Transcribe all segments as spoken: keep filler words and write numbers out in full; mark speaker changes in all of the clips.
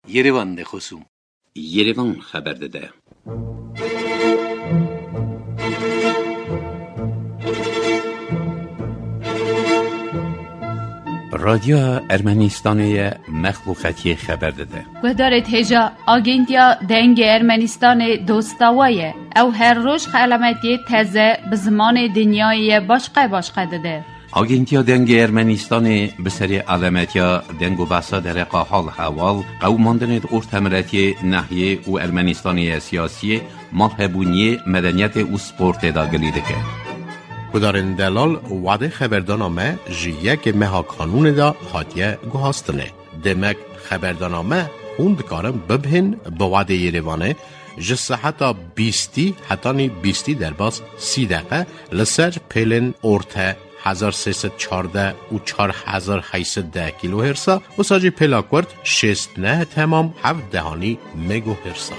Speaker 1: Yerevan de خصوم
Speaker 2: Yerevan خبر داده. رادیو ارمنستان مخلوقاتی خبر داده.
Speaker 3: و دارد هجا آگنتیا دنگ ارمنستان دوستاویه او هر روز خلمتی تازه به زمان دنیای باشقه باشقه داده.
Speaker 2: آگنتیا دنگ ارمنستان به سری علامتیا دنگ و بحثا در حال حوال قوماندن ارتمرتی نحیه و ارمنستانی سیاسی مرهبونی مدنیت و سپورت داگلی دکه.
Speaker 4: کدارن دلال وعده خبردانامه جیه که مها قانون دا حاتیه گوهاستنه. دمک خبردانامه خوند کارم ببهن با وعده یریوانه جسه حتی بیستی حتی نی بیستی در باز سی دقیقه لسر پیلن ارته هزار سیصد چارده و چار هزار هیصد ده کیلو هرسا و ساجی پیلا کرد شست نه تمام هفت دهانی مگو هرسا.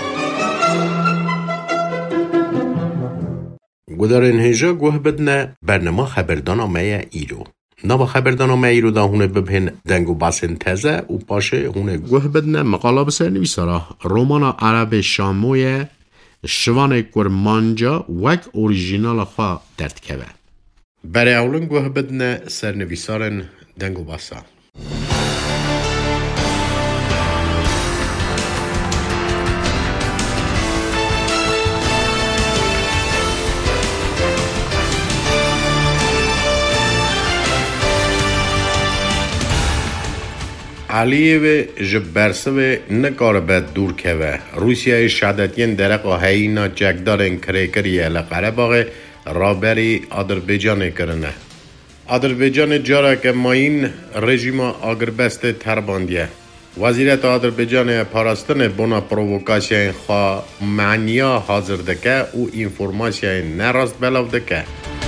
Speaker 4: گدارن هجا گوه بدنه برنامه خبردانامه ایرو. نابا خبردانامه ایرو دا هونه ببهن دنگو باسن تزه و پاشه هونه گوه بدنه مقالا بسر نویسارا رومانا عرب شاموی شوان کرمانجا وک اوریژینال خواه درد که برای اولن گوه بدنه سر نویسارن دنگو باسا. علیه جبرسه نکار بد دور که و روسیه شدتین درقا هینا جگدارن کریکریه لقره باقه رابری آذربایجان کرنه. آذربایجان جارا که ماین رژیم آگربست ترباندیه. وزیرت آذربایجان پاراستن بنا پرووکاسیون خواه معنیا حاضر دکه و اینفورماسیون نراست بلاو دکه.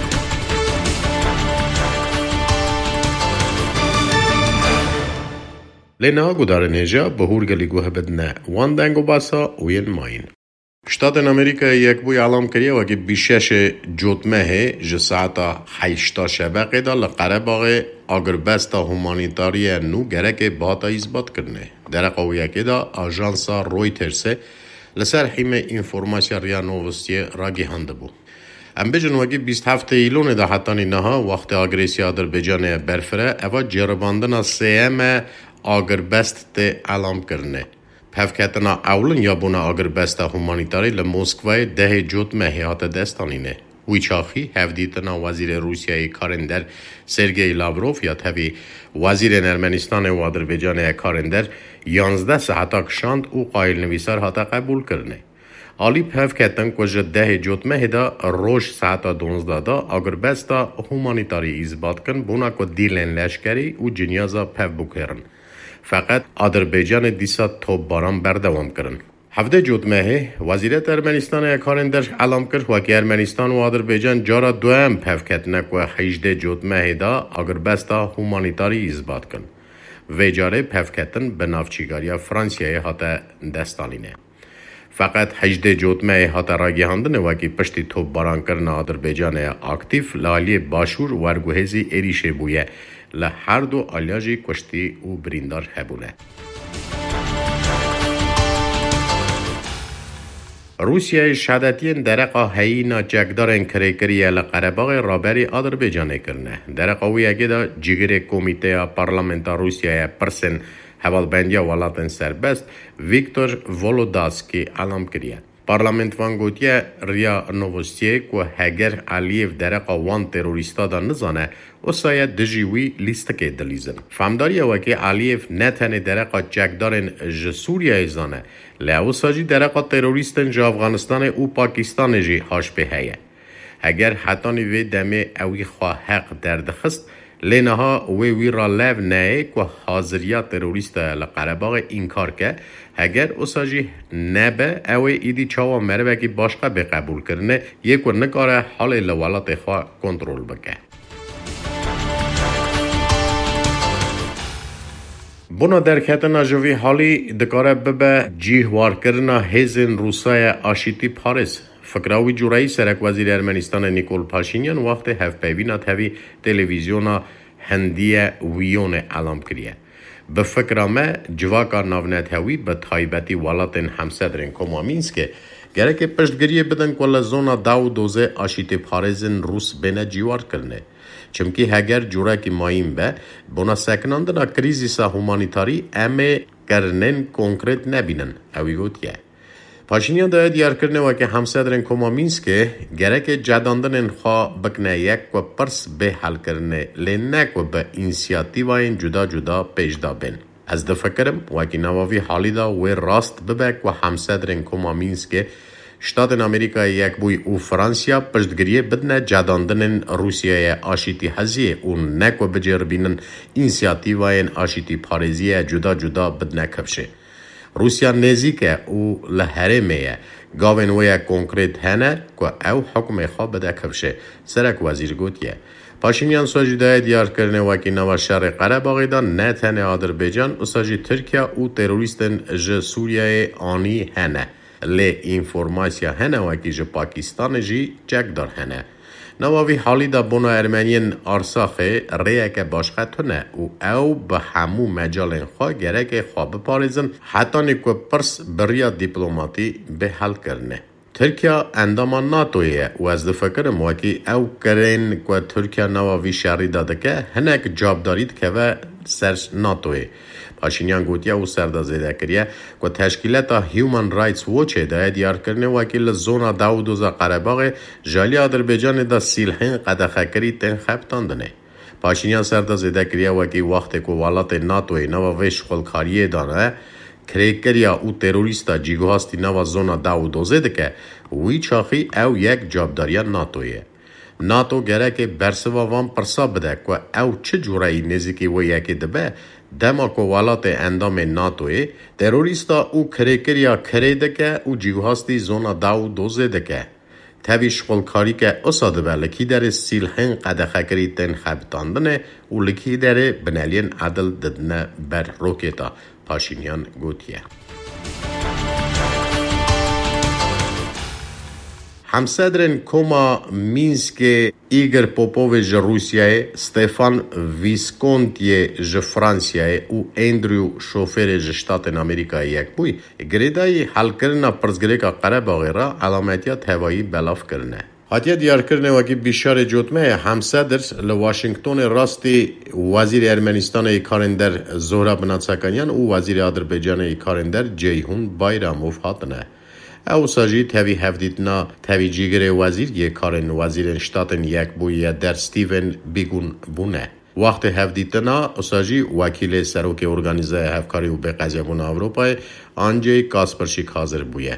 Speaker 4: لینا گودارن هجا به هورگلی گوه بدنه وان دنگو باسا وین ماین. شتات امریکا یک بوی اعلام کریه و که بیشش جوتمه جساعتا حیشتا شبقه دا لقره باقه آگربستا همانیتاری نو گره که باتا ایزبات کرنه. در قویه که دا آژانسا رویترسه لسر حیم اینفورماسیا ریا نوستی را گیهانده بو. ام بجن وگی بیست هفته ایلون دا حتانی نها وقت آگریسی آذربایجان برفره اوا جرباندنا سیم آگربست ته اعلام کرنه. پفکتنا اولن یا بونا آگربست همانیتاری لموسکوای ده جوت مهیات دستانینه. ویچاخی هفدیتنا وزیر روسیای کارندر سرگئی لاوروف یا تاوی وزیر ارمنستان و آذربایجان کارندر یانزده ساعتا کشاند و قایل نویسار هاتا قبول کرنه. آلی پفکتن کجا ده جوت مهدا روش ساعتا دونزده دا آگربستا همانیتاری ایزباد کن بونا که دیلن لشکری و جنیازا پف بکرن. فقط آذربایجان دیسا توب باران بردوام کرن. هفته جوتمه وزیرت ارمنستان کارندر اعلام کرد و که ارمنستان و آذربایجان جارا دوام پفکتنک و هجده جوتمه دا آگربستا همانیتاری ایزباد کن. و جاره پفکتن به نافچیگاریا فرانسیای هاتا دستانینه. فقط هجده جوتمه هاتا راگی هندن و که پشتی توب باران کرن آذربایجان اکتیف لالی باشور ورگوهزی ایریشه بویه. لهر دو آلیاجی کشتی و بریندار هبونه. روسیه شدتین درقا هینا جگدارن کریکریه لقرباغ رابری آذربایجان کرنه. درقا ویگه دا جگر کمیته پارلمنتا روسیه پرسن حوالبندیا ولاتن سربست ویکتور ولوداسکی اعلام کریه. پارلمنت وان گوتیه ریا نووستیه که هگر علیف درقا وان تروریستا دا نزانه و سایه دجیوی لیست که دلیزن. فهمداریه وکی علیف نتنه درقا جگدارن جسوریه زانه لیو ساجی درقا تروریستن جا افغانستان و پاکستان جی هاش به هیه. اگر حتانی وی دمه اوی خواه حق دردخست لینها وی وی را لیو نه که حاضریا تروریست لقرباغ اینکار که اگر اساجی نبه اوی ایدی چاوا مره که باشقه به قبول کرنه یک و نکاره حال لولات خواه کنترول بکه. بنا درکتنا جوی حالی دکاره ببه جیهوار کرنا هزین روسای آشیتی پاریس. فکراوی جورایی سرک وزیر ارمنستان نیکول پاشینیان وقت هف پیوینا تاوی تلویزیونا هندی ویون اعلام کریه. بفکرامه جواکا ناونتهوی به تایبتی والاتن همسدرین کمامینسکه گرکه پشتگیری بدن که زونا داو دوزه آشیت پارزن روس بینه جیوار کرنه. چمکی هگر جورا کی مایم به بنا سکناندنا کریزیسا هومانیتاری امه کرنن کنکرت نبینن اوی گوتیه. پاشینیان داید دیار کرنه و که همسدرین کمامینسکه گرکه جداندن خواه بکنه یک و پرس به حل کرنه لینک و به اینسیاتیوین جدا جدا پیش دا بین. از دفکرم و که نواوی حالی دا و راست ببک و همسدرین کمامینسکه شتات امریکا یک بوی او فرانسیا پشتگیری بدنه جداندن روسیه آشیتی هزیه و نک و بجر بینن اینسیاتیوین آشیتی پارزیه جدا جدا بدنه کبشه. روسیا نزیکه او لحرمه گاوین ویا کنکریت هنه که او حکم خواه بده کبشه. سرک وزیر گوتیه. پاشینیان ساجی دای دیار کرنه وکی نوا شهر قره‌باغی دا نه تنه آذربایجان و ساجی ترکیه او تروریستن ج سوریه آنی هنه. لی اینفورماسیا هنه وکی ج پاکستان جی چک دار هنه. نواوی حالی دا بنا ارمنین آرساخه ریه که باشخطونه و او به همو مجال خواه گره که خواه بپارزن حتی نیکو پرس بریا دیپلوماتی به حل کرنه. ترکیه اندامان ناتویه و از دفکرم وکی او کرین که ترکیه نواوی شهری داده که هنک جاب دارید که و سرش ناتویه. پاشینیان گوتیا و سردازیده کریه که تشکیلات هیومن رایتس وچه دای دیار کرنه وکیل زونا داودوزا قره‌باغ جالی آذربایجان دا سیلحین قدخکری تن خبتاندنه. پاشینیان سردازیده کریه وکی وقت که والات ناتوی نوا ویش خلکاریه دانه کریکریا او تروریستا جیگوهاستی نوا زونا داودوزه ده که وی چاخی او یک جابداریا ناتویه. ناتو گره که برسوا وان پرسا بده که او چه جورایی نزیکی و یکی دبه دما که والات اندام ناتوی تروریستا او کریکریا کری ده که او جیگوهاستی زونا داودوزه ده که تاویش خلکاری که اصاده به لکی در سیلحین قدخکری تن خبتاندنه و لکی در بنالین عدل ددنه بر روکیتا. پاشینیان گوتیه. همسدرن کوما مینسک ایگر پوپوویج روسیای استفان ویسکونتی ج فرانسیای او اندریو شوفر ج شتات امریکا یک بوی گریدای حل کرنا پرزگریکا قره‌باغ را علامتیات هوایی بلاف کرنه. حتیه دیار کرنه وکی بیشار جوتمه همسدر لواشنگتون راستی وزیر ارمنستان ای کارندر زهرا بناتساکانیان و وزیر آذربایجان ای کارندر جیهون بایراموف هاتنه. او ساجی تاوی هفدیدنا تاوی جیگر وزیر یک کارن وزیر شتاتن یک بویه در ستیون بیگون بونه. وقت هفدیدنا ساجی وکیل سروک ارگانیزه هفکاری و به قضیبون اروپای آنجی کاسپرشیک حاضر بویه.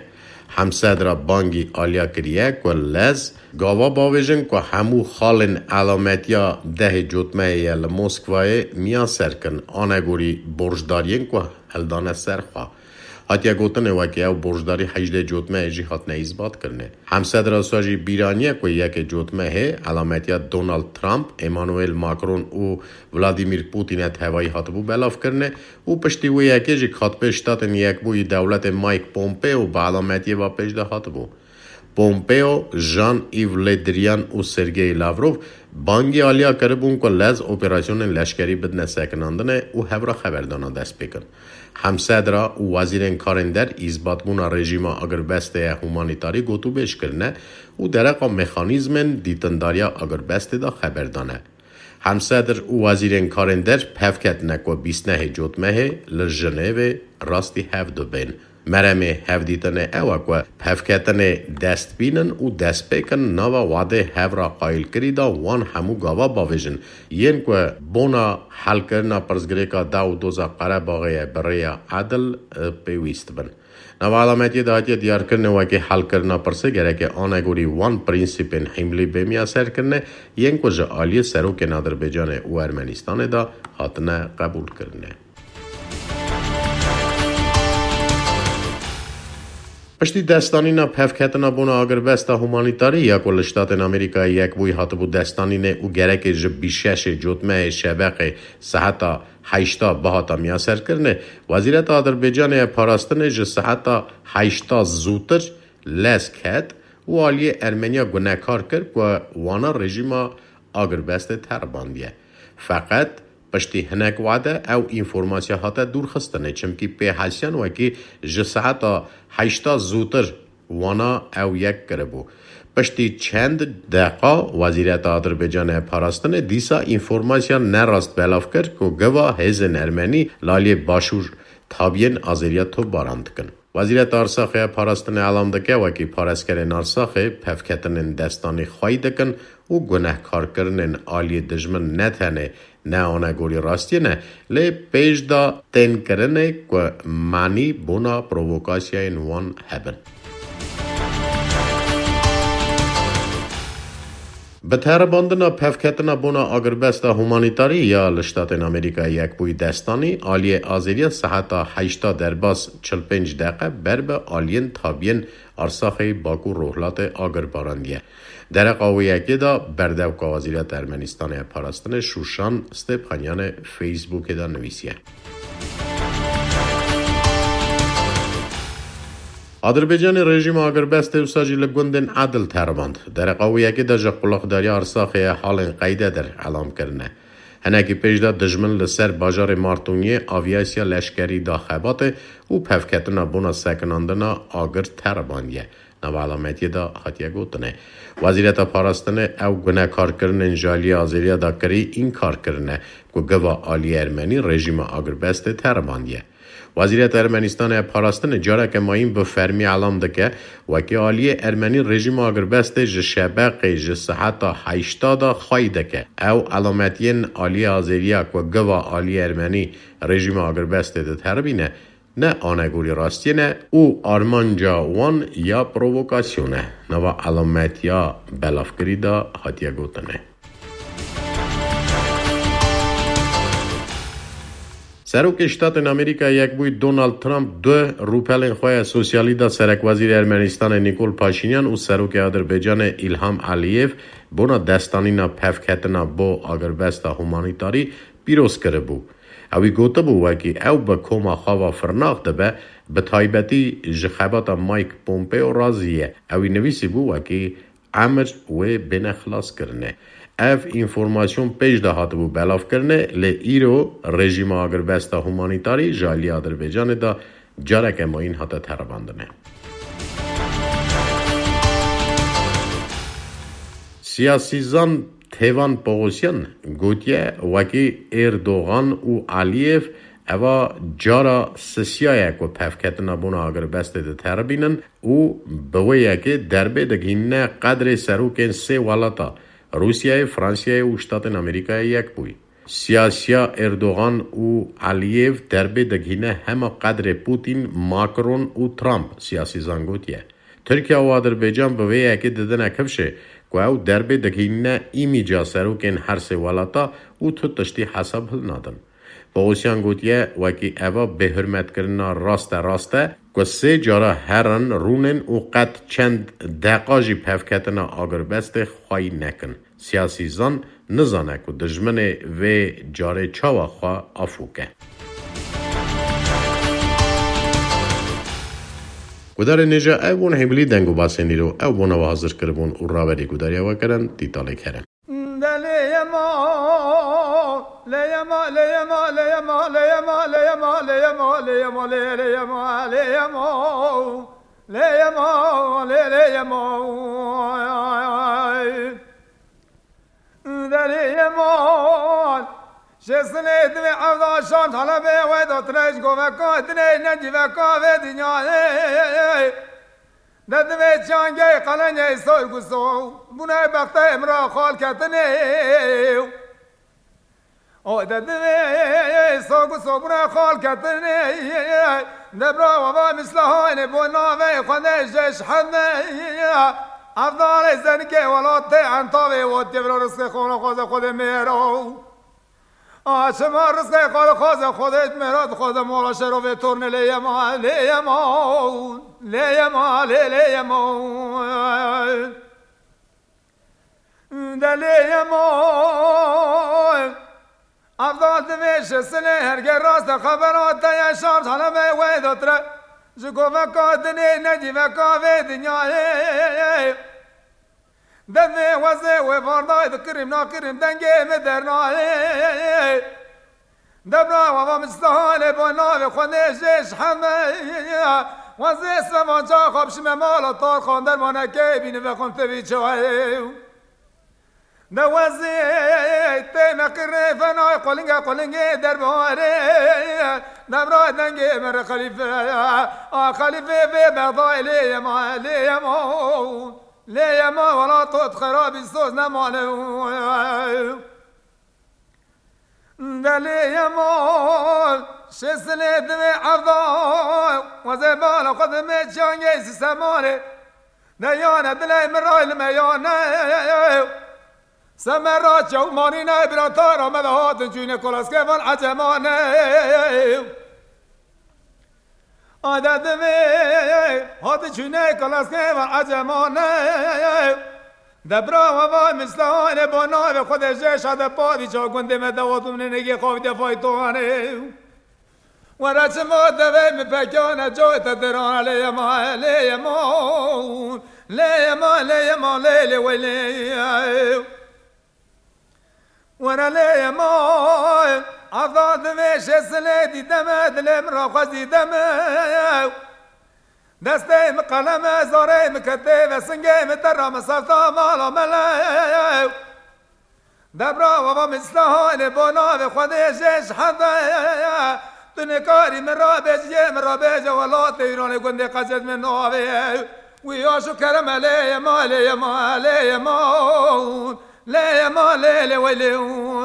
Speaker 4: همسدر بانگی آلیا کریه که لز گاوا باویجن که همو خالن علامتیا ده جوتمه یل موسکوای میا سرکن آنگوری برجدارین که هلدانه سرخوا. حتی گوتنه وکی او برجداری هجده جوتمه جی هات نیزباد کرنه. همسدر ساجی بیرانیه که یک جوتمه هی علامتیا دونالد ترامپ، ایمانوئل ماکرون و ولادیمیر پوتین هوایی هات بو بلاف کرنه و پشتی و یکی جی خط پشتاتن یک بوی دولت مایک پومپیو با علامتی و پشده هات بو. پومپیو، ژان ایو لدریان و سرگئی لاوروف بانگی آلیا کربون که لز اپراسیون لشکری بدن سکناندنه و هفرا خبردانا دست بکن. همسدرا و وزیرین کارندر ایزباتمون رژیم اگر بسته هومانیتاری گوتو بیش کرنه و درقا مخانیزمن دیتنداریا اگر بسته دا خبردانه. همسدر و وزیرین کارندر پفکت نکو بیسنه جوتمه لجنه راستی هفدو بین. مرمه هفدیتنه اوه که پفکتنه دست بینن و دست بکن نوا واده هفرا قایل کری دا وان همو گاوا باویجن ین که بونا حل کرنا پرزگریکا داو دوزا قره‌باغی برای عدل پیویست بن. نوا علامتی داتی دیار کرنه وکی حل کرنا پرسه گره که آنگوری وان پرینسیپن حملی بیمیا سر کرنه ین که جا آلی سروک آذربایجان و ارمنستان دا حتنه قبول کرنه. پشتی دستانی نا پفکتنا بونا اگر بستا هومانیتاری یا کل شتات امریکا یک بوی هات بو دستانی نه او گرک جب بیشش جوتمه شبق ساعتا هشتا بهاتا میاسر کرنه وزیرت آذربایجان پاراستن ج ساعتا هشتا زوتر لس کت و آلی ارمنیا گناهکار کرد و وانا رژیم اگر بست ترباندیه فقط پشتی هنک وعده او اینفورماسیا هاته دور خستنه چمکی پی حسین وکی جساعتا هشتا زوتر وانا او یک کربو. پشتی چند دقیقه وزیرت آذربایجان پاراستن دیسا اینفورماسیا نراست بلاف کرد که گوا هزن ارمنی لالی باشور تابین آذریت تو باراند کن. وزیرت آرساخه پاراستن علام دکه وکی پارسکرین آرساخه پفکتنن دستانی خواهی دکن و گناه کار کرنن آلی دجمن نتنه نه آنه گوری راستی نه لی پیش دا تین کرنه که معنی بونا پرووکاسیای نوان هبن. به ترباندنا پفکتنا بونا آگربستا هومانیتاری یا لشتات امریکا یک بوی دستانی آلی آذریه ساعتا هشتا درباس چل پنج دقیقه برب آلین تابین ارساخی باکو روحلات آگرباراندیه. در قاوی یکی دا بردو که وزیرت ارمنستان پاراستن شوشان استپخانیان فیسبوک دا نویسیه. آذربایجان رژیم آگربست اوساجی لگوندن عدل ترباند. در قویه که در جقلاق داری ارساخی حال قیده در علام کرنه. هنگی پیش دا دجمن لسر باجار مارتونیه آویاسیا لشکری دا خبات و پفکتنا بونا سکناندنا آگر ترباندیه. نو علامتی دا حتیه گوتنه. وزیرت پاراستنه او گناه کار کرنن جالی آذریه دا کری این کار کرنه که گوا آلی ارمنی رژیم آگربست ترباندیه. وزیرت ارمنستان پاراستن جاره که مایم به فرمی علام دکه وکی آلی ارمنی رژیم آگربست جشبق جسحتا هشتادا خواهی دکه او علامتین آلی آذریه که گوا آلی ارمنی رژیم آگربست ده تربینه نه آنگوری راستی نه او آرمانجا وان یا پرووکاسیونه نو علامت یا بلافگری دا حتیه گوتنه. سروک شتات امریکا یک بوی دونالد ترامپ دو روپلن خواه سوسیالی دا سرک وزیر ارمنستان نیکول پاشینیان و سروک آذربایجان ایلهام علیف بونا دستانینا پفکتنا بو آگربستا هومانیتاری پیروز کرده بو. اوی گوته بو وکی او با کوما خوا فرناخته به به تایبتی جخبات مایک پومپیو رازیه. اوی نویسی بو وکی امر و بنخلاص کرنه. اف اینفورماسیون پیش دهات بو بلاف کرنه لی ایرو رژیم آگربستا هومانیتاری جالی آذربایجان دا جارک ما این حتا ترباندنه. سیاسیزان تیوان پاگوسیان گوتیه وکی اردوغان و علیف اوا جارا سسیایه که پفکتنا بونا آگربست ده تربینن و بویه که دربه دگینه قدر سروکن سه والاتا روسیه، فرانسیه و شتات امریکا یک بوی. سیاسیا اردوغان و علیف دربه دگینه همه قدر پوتین، ماکرون و ترامپ سیاسی زنگوتیه. ترکیه و آذربایجان به ویه که ددنه کفشه که او دربه دگینه ایمی جا سروکن هر سه والاتا و تو تشتی حساب هل نادن. پاوسیان گوتیه وکی اوا به حرمت کرنا راسته راسته که سه جارا هرن رونن و قد چند دقاجی پفکتنا آگربست خواهی نکن. سیاسی زن نزانه که دجمن و جاره چاوا خواه افوکه. گودار نجا اون هملی دنگو باسنی رو او بونا و حاضر کربون و راوری گوداری و کرن تیتاله کرن.
Speaker 1: ليما ليما ليما ليما ليما ليما ليما ليما ليما ليما ليما ليما شسني دمي عوضا شام طلبي ويدو تريش قوة كاتني نجي وكافي دنيا ددمي چانگي قلنجي سوي قصو بناي بقتا امرا خال كتني او ددمي سوي قصو بناي خال كتني دبرا وما مثل هاين بونا في خدش جيش حدني افضل زنكي ولا تيعن طبي وتبرا رزق خون خوز خود ميرو آشما رزق خود خوز خودت مراد خود مولا شروع تورن ليما ليما ليما ليما دليما افضل دمش سنه هرگه راست خبرات یا شام حالا به وید تر جگو وکادنی نجی وکاوی دنیای دمه وزه و باردای دکریم ناکریم دنگه مدرنای دبرا و مستحال با ناو خودش همه و زیست و جا خوابش ممالا تار خاندر مانکه بینه و خون تبی چوهی دوازی تیم قره فنای قلنگه قلنگه در باره دبرا دنگه مر خلیفه خلیفه به بغضای لیما لیما لیما ولا توت خرابی سوز نمانه دلیما شسله دم عبدا وزبال قدم جانگی سمانه دیانه دلی مرایل میانه سمرات جو مانی نبران تارا مدهات جون کلاس کفان عجمانه عدد می هات جون کلاس کفان عجمانه دبرا و وای مثل با ناو خودش شده پادی چا گنده مدواتون نگی خواب دفای توانه و رچ ما دوی مپکانه جای تدران لیما لیما لیما لیما لیلی ویلی ورا لیما عضاد ویش سلیدی دمه دلم را خوزی دمه دستیم قلم زاریم کتیب سنگیم ترام صفتا مالا ملیو دبرا و با مثلهان بناو خودشش حده تنکاری من را بیجی من را بیجی ولات ایران گنده قجد من ناوی ویاشو کرم لیما لیما لیما لیما لیلی ویلی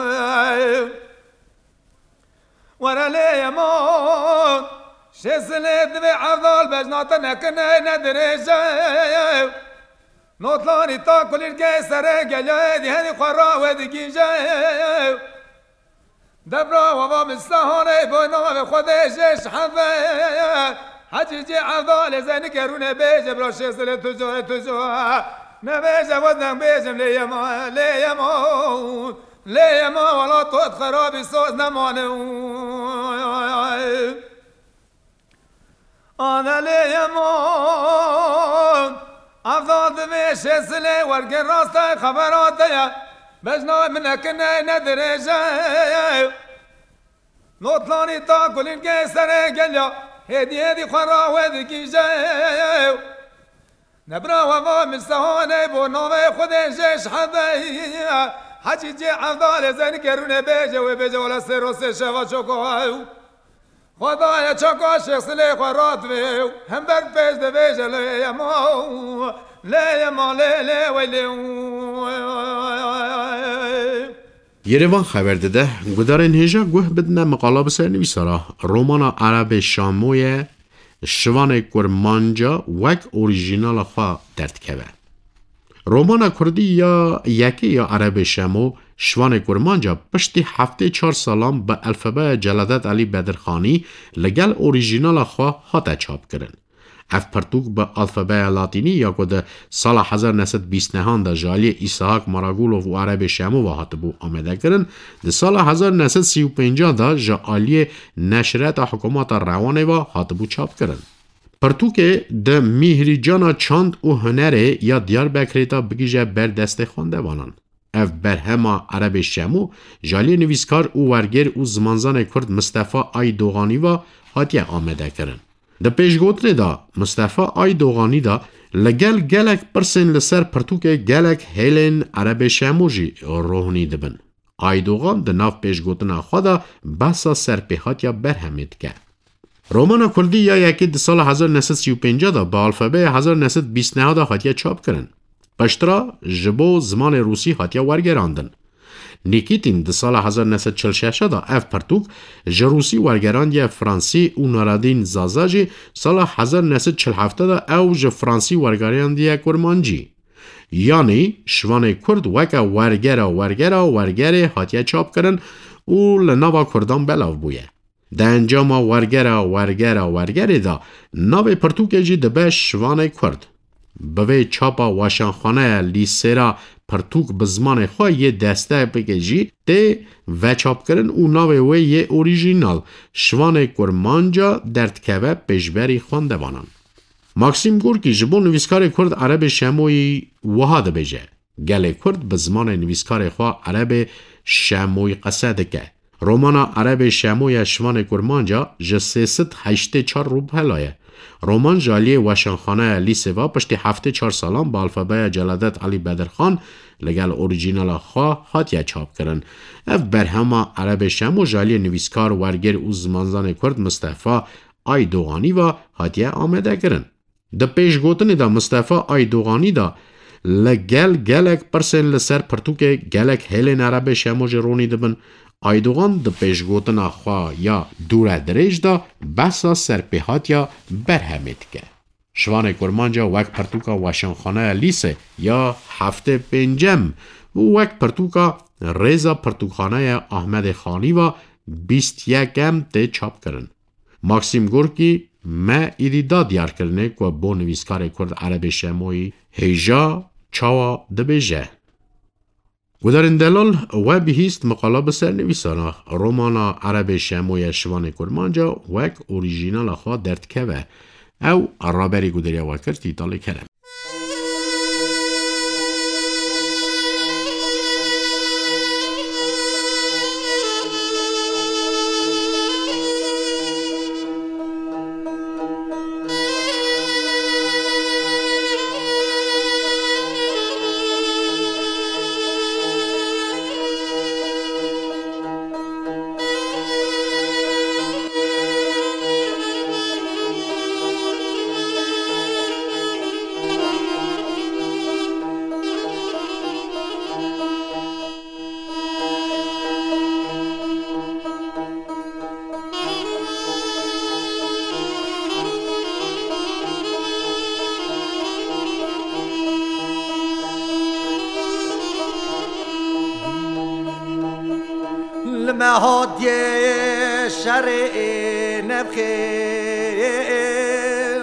Speaker 1: ورا لیما شسلت به عضال بجنات نکنه ندرجه نطلانی تا کلیر که سره گلیه دی هنی خورا و دیگی جه دبرا و با مستحانه بنا و خودشش حفه حجی جی عضال زنی کرونه بیجه برا شسلت تجوه تجوه نبیجه ودنم بیجم لیما لیما لیما ولا توت خرابی سوز نمانه آن لیمان افضاد میش سلی ورگن راستای خبراتیا بجنای منکنه ندرجه نطلانی تا کلین که سره گلیا هدی هدی خورا و دیگیجه نبرا و با مستحانه بو نوه خودشش حده حجی جی افضال زنی کرونه بیجه و بیجه ولا سر و سه شوا چکو خدایا چکا شخص لی خورات ویو هم بر پیش دویش لیما لیما لیلی ویلی
Speaker 4: یروان خبر داده گودارن هیجا گوه بدنه مقاله بسر نویسارا رومانا عرب شاموی شوان کرمانجا وک اوریژینال خواه درد که رومانا کردی یا یکی یا عرب شامو شوان کرمانجا پشتی هفته چهار سالان به الفبای جلادت علی بدرخانی لگل اوریژینال خواه هاته چاپ کرن. اف پرتوک به الفبای لاتینی یا کده سال هزار و نهصد و بیست و نه دا جالی ایسحاق ماراگولوف و عرب شامو و هاتبو آمده کرن. ده سال هزار و نهصد و سی و پنج دا جالی نشریت حکومت روانه و هاتبو چاپ کرن. پرتوک ده میهری جانا چاند و هنره یا دیار بکریتا بگیجه بر دست خونده وانان. اف برهما عرب شامو جالی نویسکار او ورگر او زمانزان کرد مصطفی آی دوغانی و هاتیه آمده کرن. ده پیشگوتنه دا مصطفی آی دوغانی دا لگل گلک پرسن لسر پرتوک گلک هیلن عرب شامو جی روحنی دبن. آی دوغان ده ناف پیشگوتنه خدا بحثا سر پیحاتیا برهمید که. رومانا کردی یا یکی ده سال هزار و نهصد و سی و پنج دا با الفبای هزار و نهصد و بیست و نه دا هاتیه چاپ کرن. پشترا جبو زمان روسی هاتیا ورگراندن. نیکیتین ده سال هزار و نهصد و چهل و شش دا اف پرتوک جروسی ورگراندی فرانسی و نارادین زازاجی سال هزار و نهصد و چهل و هفت دا او ج فرانسی ورگراندی کرمانجی. یعنی شوان کرد وکا ورگرا ورگرا ورگره هاتیا چاپ کرن و لناوا کردان بلاو بویه. ده انجام ورگرا ورگرا ورگره دا ناو پرتوک جی دبش شوان کرد. بوی چاپا واشانخانه لیسرا پرتوک بزمان خواه یه دسته بگجی ده و چاپ کرن او ناوی وی یه اوریژینال شوان کرمانجا دردکوه پیشبری خوانده وانان. ماکسیم گورکی جبو نویسکار کرد عرب شاموی وحاده بجه. گله کرد بزمان نویسکار خواه عرب شاموی قصده که. رومانا عرب شموی شوان کرمانجا جسیست هشت چار روبهلایه. رومان جالی وشنخانه لیسوا پشتی هفته چار سالان با الفبای جلادت علی بدرخان لگل اوریجینال خواه هاتیا چاپ کرن. اف برهما عرب شمو جالی نویسکار ورگر او زمانزان کرد مصطفی آی دوغانی و هاتیا آمده کرن. ده پیش گوتن دا مصطفی آی دوغانی دا لگل گلک پرسن لسر پرتوک گلک هلین عرب شمو جرونی دبن آیدوغان د پیشگوتنا خوا یا دوره دریج دا بسا سرپیهات یا برهمید که. شوان کرمانجا وک پرتوکا وشنخانه لیسه یا هفته پنجم و وک پرتوکا ریزا پرتوکخانه احمد خانی و بیست یکم ته چاپ کرن. ماکسیم گورکی ما ایدیدا دیار کرنه که با نویسکار کرد عرب شموی هیجا چاوا دبیجه. و در این دلال و بهیست مقاله بسر نویسانا رومانا عرب شموی شوان کرمانجا وک اوریجینال خواه درد که و او رابری گودریا وکر تیتال کرم.
Speaker 5: المهاد شرع نبخير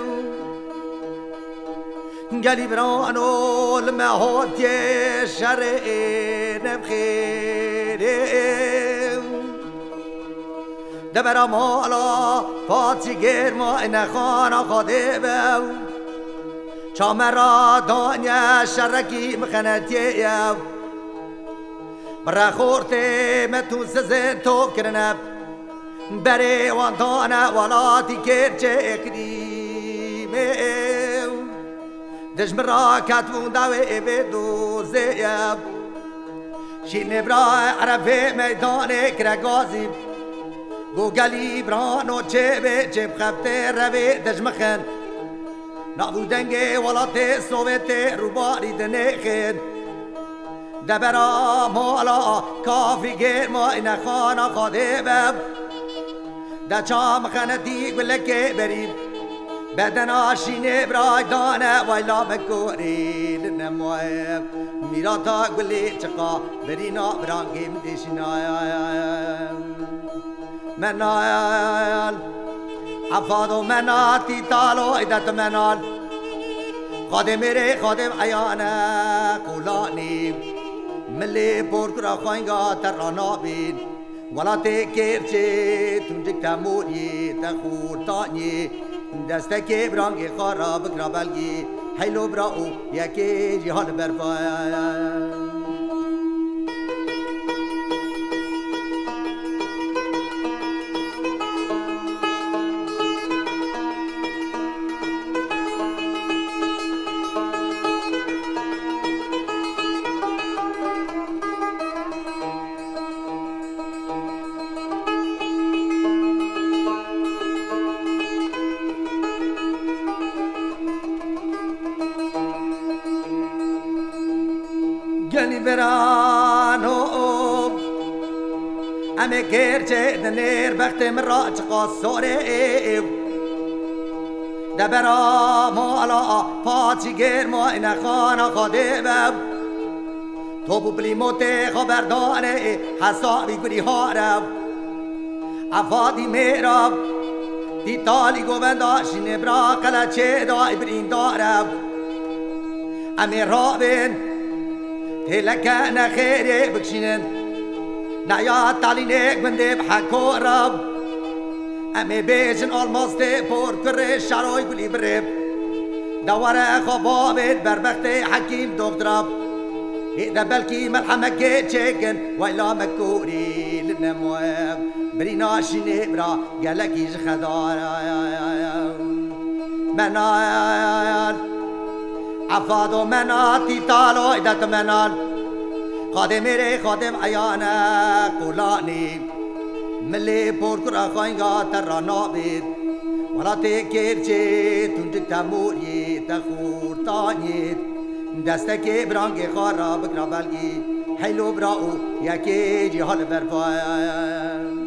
Speaker 5: قلي برانو المهاد شرع نبخير دبر مالا پاتی گرما این خانا خادبه چامرا دانیا شرکی مخنتیه برا خورته متون سزن تو کرنب بره وانتانا ولاتی کرچه اکریمه دشم را کتون داوه بدو زیب شین برا عرفه میدان کرگازی گو گلی برانو چه به چه بخفته روی دشمخن نابودنگه ولاتی صوبت روباری دنخن دبرا مولا کافی گرما این خانا خادبم دا چام خانتی گلکه بریم بدن آشینه برای دانه ویلا بکوری لنموه میراتا گلی چقا برینا برانگی مدیشنا منال افادو مناتی تالو ایدت منال خادم میره خادم عیانه قولانی ملی پورکرا خوانگا ترانا بین ولا تکرچه تونجک تموری تخور تانی دسته برانگی خارا بکرا بلگی حیلو براو یکی جهان برفای گلی برانو امی گرچه دنیر بخت مرا چقا سوره دبرا مالا پاچی گرما این خانا خادبم تو ببلی موته خبردانه حسابی گری هارم افادی میرم دی تالی گونداشین برا قلچه دای برین دارم امی رابن هلكنا خيري بكشنن نعيا تعلينك من دي بحكو رب امي بيجن almost بور كري شعرو يقولي بريب دوارا خبابت بربختي حكيم دكتراب إذا بلكي ملحمك تشيكن ويلا مكوري نموه بری ناشینه برا گلکیش خدار منال عفاد و مناتی تالو ایدت منال خادم میره خادم عیانه قولانی ملی پر کرا خواهنگا ترانا بید ولا تکر چه تونجک تموری تخور تانید دستک برانگ خارا بکرا بلگی حیلو براو یکی جهال برپایا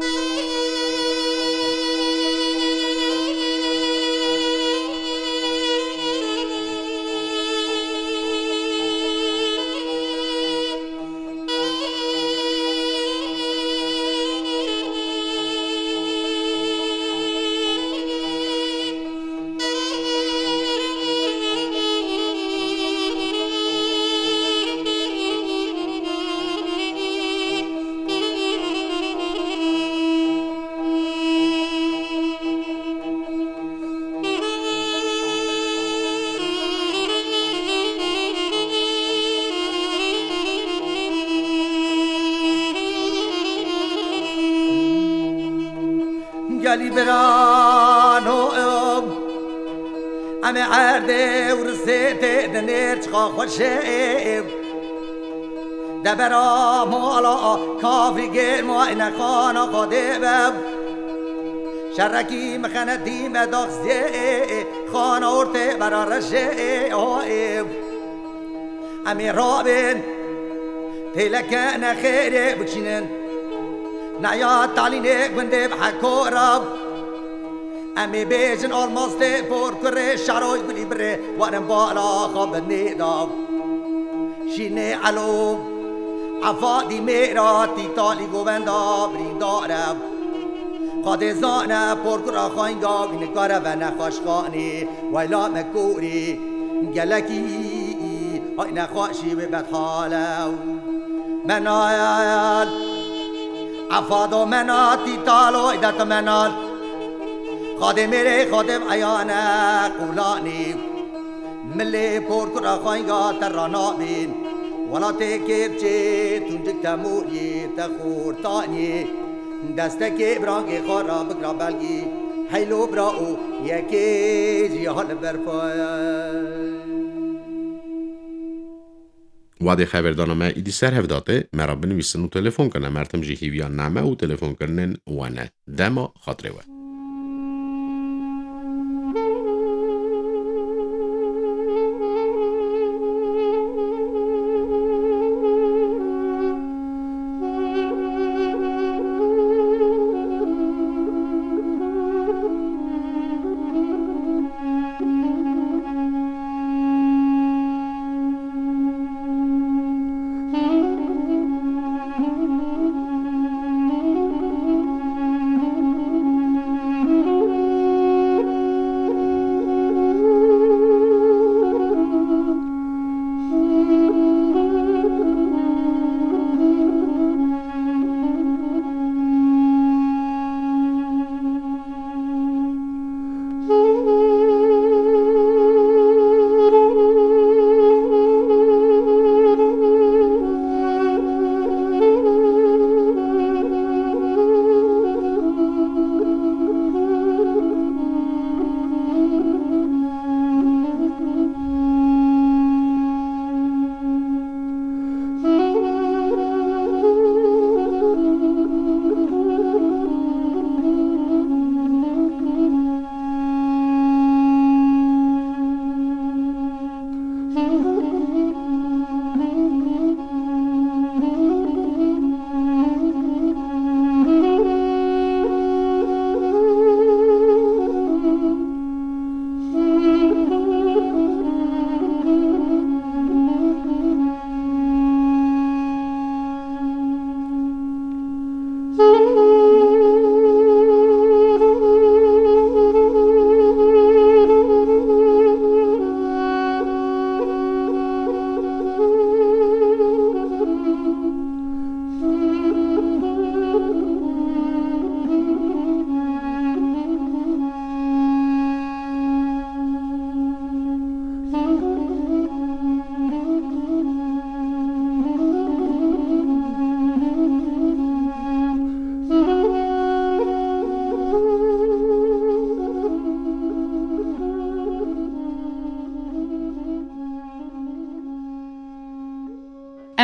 Speaker 5: گلی برانو ام عرده ورسیت دنیر چخا خوشه دبرا مولا کافی گیر ما این خانا خاده بب شرکی مخنه دیم داخزی خانا ارته برا رشه امی رابن تلکن خیره بچینن نیا تعلینه گنده بحکو رب امی بیجن آلماسته پر کره شروع بلی بره وارم بالا خواب نیداب شینه علوم عفادی میراتی تالی گووندا برین دارم قاد زانه پر کرا خواهنگا بین کاره و نخواشخانی ویلا مکوری گلکی های نخواشی به بدحاله من آیال عفاد و مناتی تالو ایدت منال خادم میره خادم عیانه قولانی ملی پر کرا خواهنگا ترانا بین ولا تکر چه تونجک تموری تخور تانی دستک برانگ خارا بکرا بلگی حیلو براو یکی جیال برپای
Speaker 4: وادی خبردانمه ایدی سر هفداته مرا بنویسن و تلفن کنه مرتم جی هیویا نامه و تلفن کنن وانه دما خاطره و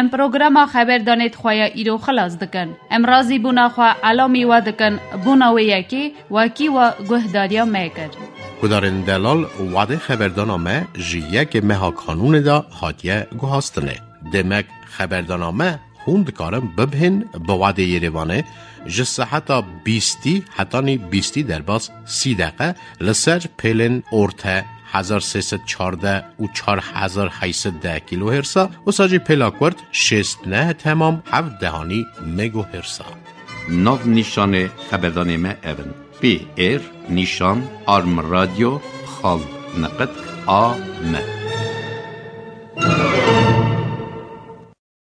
Speaker 3: ام پروگرام خبر دانید خواه ایرو خلاص دکن. ام رازی بونا خواه علامی و دکن بونا و یکی وکی و گهداریا میکر.
Speaker 4: کدارن دلال وعده خبردانامه جیه که مها کانون دا هاتیه گوهاستنه. دمک خبردانامه خوند کارم ببهن با وعده یروانه جسه حتی بیستی حتی نی بیستی در باز سی دقیقه لسر پیلن ارته هزار سیصد چارده و چار هزار هیصد ده کیلو هرسا و ساجی پیلاکورد شست نه تمام هفت دهانی مگو هرسا.
Speaker 2: ناو نیشان خبردان ما اون پی ایر نیشان آرم رادیو خال نقد آ م